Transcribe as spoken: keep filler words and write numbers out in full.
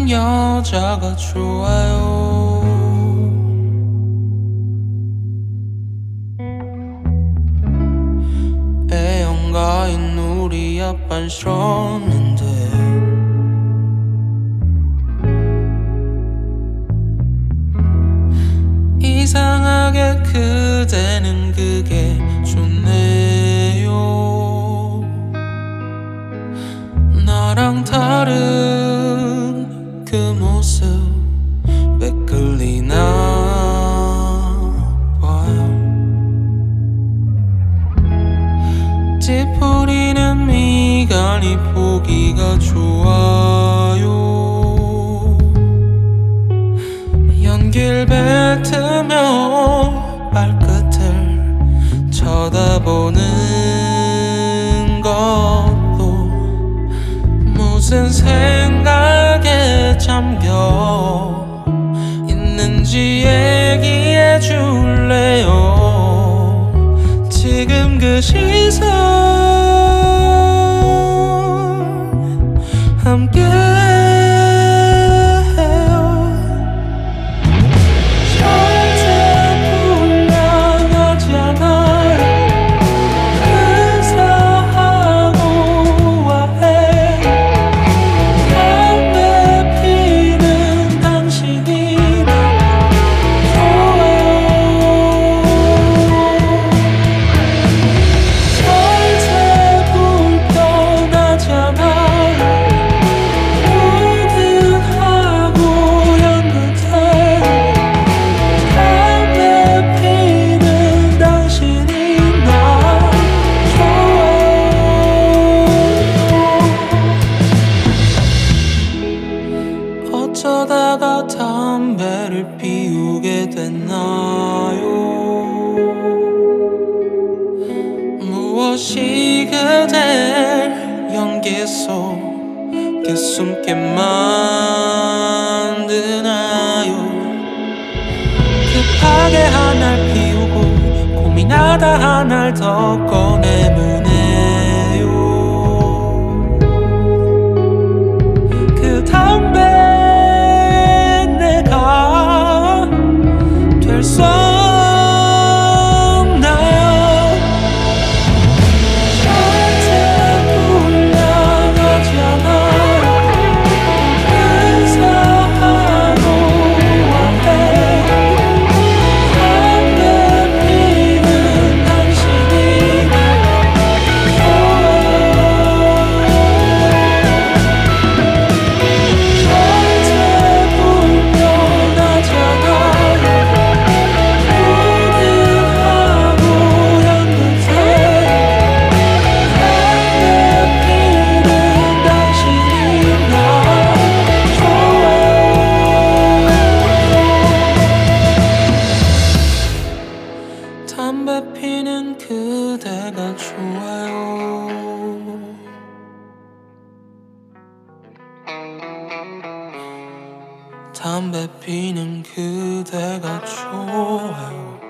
여자가 좋아요. 애연가인 우리 아빤 싫었는데 이상하게 그대는 그게 좋네요. 나랑 다른 그 모습에 끌리나 봐요. 찌푸리는 미간이 보기가 좋아요. 연기를 뱉으며 발끝을 쳐다보는 것도 무슨 생각에 잠겨 있는지 얘기해 줄래요. 지금 그 시선 함께 어쩌다가 담배를 피우게 됐나요? 무엇이 그댈 연기 속에 숨게 만드나요? 급하게 하나를 피우고 고민하다 하나를 더 꺼내무네요. 그 담배 될 수 없나요? 절대 불량하지 않아요. 은사하고 와해 담배 피는 당신이 절대 불편하지 않아요. 담배 피는 그대가 좋아요. 담배 피는 그대가 좋아요.